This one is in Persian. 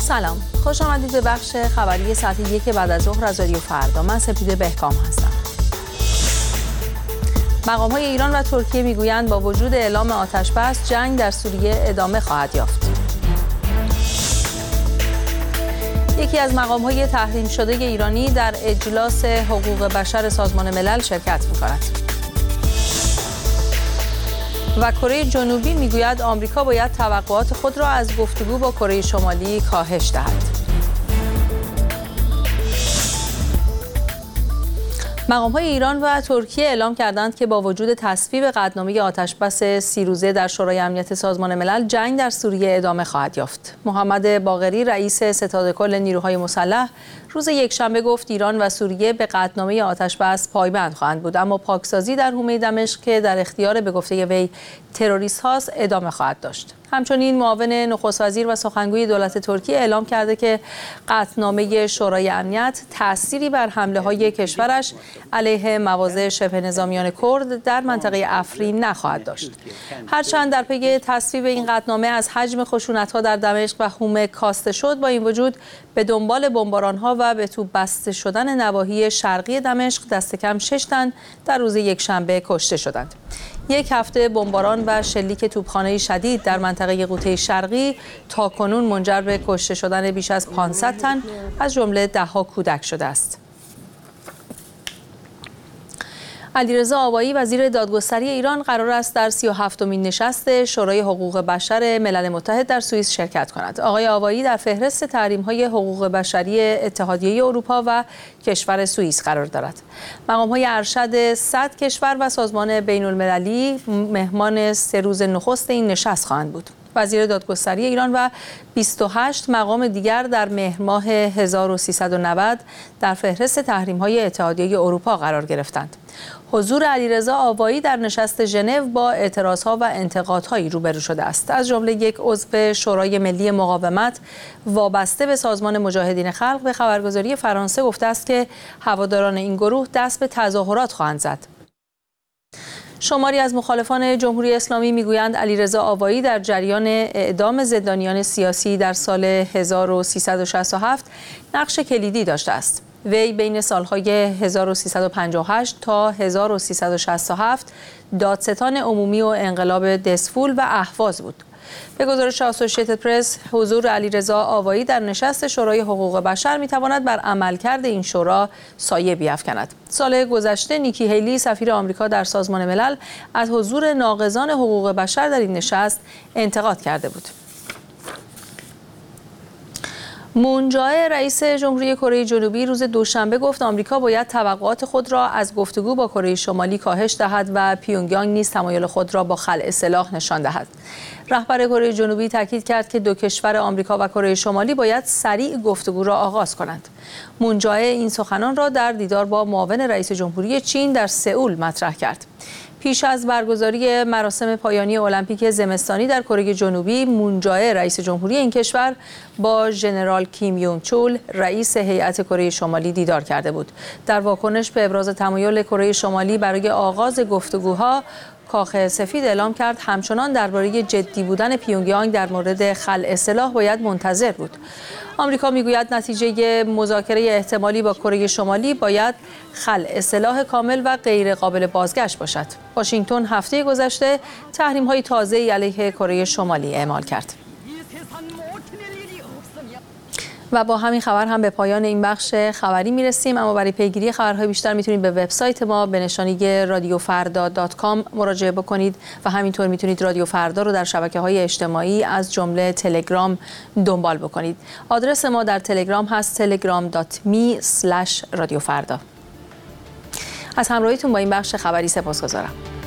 سلام، خوش آمدید به بخش خبری ساعت 1 بعد از ظهر از رادیو فردا. من سپیده بهکام هستم. مقام‌های ایران و ترکیه میگویند با وجود اعلام آتش‌بس جنگ در سوریه ادامه خواهد یافت. یکی از مقام‌های تحریم شده ایرانی در اجلاس حقوق بشر سازمان ملل شرکت می‌کند. و کره جنوبی میگوید آمریکا باید توقعات خود را از گفتگو با کره شمالی کاهش دهد. مقام‌های ایران و ترکیه اعلام کردند که با وجود تصویب قطعنامه آتش‌بس 30 روزه در شورای امنیت سازمان ملل جنگ در سوریه ادامه خواهد یافت. محمد باقری رئیس ستاد کل نیروهای مسلح روز یکشنبه گفت ایران و سوریه به قطعنامه آتش‌بس پایبند خواهند بود، اما پاکسازی در حومه دمشق که در اختیار به گفته وی تروریست هاست ادامه خواهد داشت. همچنین معاون نخست وزیر و سخنگوی دولت ترکیه اعلام کرده که قطعنامه شورای امنیت تأثیری بر حمله‌های کشورش علیه مواضع شبه نظامیان کرد در منطقه افرین نخواهد داشت. هرچند در پی تصویب این قطعنامه از حجم خشونت‌ها در دمشق و حومه کاسته شد، با این وجود به دنبال بمباران‌ها و به توپ بسته شدن نواحی شرقی دمشق دست کم 6 تن در روز یکشنبه کشته شدند. یک هفته بمباران و شلیک توپخانه شدید در منطقه غوطه شرقی تاکنون منجر به کشته شدن بیش از 500 تن از جمله 10 کودک شده است. علیرضا آوایی وزیر دادگستری ایران قرار است در 37مین نشست شورای حقوق بشر ملل متحد در سوئیس شرکت کند. آقای آوایی در فهرست تحریم‌های حقوق بشری اتحادیه اروپا و کشور سوئیس قرار دارد. مقام‌های ارشد 100 کشور و سازمان بین‌المللی مهمان 3 روز نخست این نشست خواهند بود. وزیر دادگستری ایران و 28 مقام دیگر در مهر ماه 1390 در فهرست تحریم‌های اتحادیه اروپا قرار گرفتند. حضور علیرضا آوایی در نشست ژنو با اعتراضها و انتقادهایی روبرو شده است. از جمله یک عضو شورای ملی مقاومت وابسته به سازمان مجاهدین خلق به خبرگزاری فرانسه گفته است که هواداران این گروه دست به تظاهرات خواهند زد. شماری از مخالفان جمهوری اسلامی میگویند علیرضا آوایی در جریان اعدام زندانیان سیاسی در سال 1367 نقش کلیدی داشته است. وی بین سالهای 1358 تا 1367 دادستان عمومی و انقلاب دسفول و اهواز بود. به گزارش اسوسییتد پرس، حضور علیرضا آوایی در نشست شورای حقوق بشر میتواند بر عملکرد این شورا سایه بیفکند. سال گذشته نیکی هیلی سفیر آمریکا در سازمان ملل از حضور ناقضان حقوق بشر در این نشست انتقاد کرده بود. مون جائه رئیس جمهوری کره جنوبی روز دوشنبه گفت آمریکا باید توقعات خود را از گفتگو با کره شمالی کاهش دهد و پیونگیانگ نیز تمایل خود را با خلع سلاح نشان دهد. رهبر کره جنوبی تاکید کرد که دو کشور آمریکا و کره شمالی باید سریع گفتگو را آغاز کنند. مون جائه این سخنان را در دیدار با معاون رئیس جمهوری چین در سئول مطرح کرد. پیش از برگزاری مراسم پایانی المپیک زمستانی در کره جنوبی، مون جائه رئیس جمهوری این کشور با ژنرال کیم یونگ چول رئیس هیئت کره شمالی دیدار کرده بود. در واکنش به ابراز تمایل کره شمالی برای آغاز گفتگوها، کاخ سفید اعلام کرد همچنان درباره جدی بودن پیونگیانگ در مورد خلع سلاح باید منتظر بود. آمریکا میگوید نتیجه مذاکره احتمالی با کره شمالی باید خلع سلاح کامل و غیر قابل بازگشت باشد. واشنگتن هفته گذشته تحریم‌های تازه‌ای علیه کره شمالی اعمال کرد. و با همین خبر هم به پایان این بخش خبری میرسیم، اما برای پیگیری خبرهای بیشتر میتونید به وبسایت ما به نشانی radiofarda.com مراجعه بکنید و همینطور میتونید رادیو فردا رو در شبکه‌های اجتماعی از جمله تلگرام دنبال بکنید. آدرس ما در تلگرام هست telegram.me/radiofarda. از همراهیتون با این بخش خبری سپاسگزارم.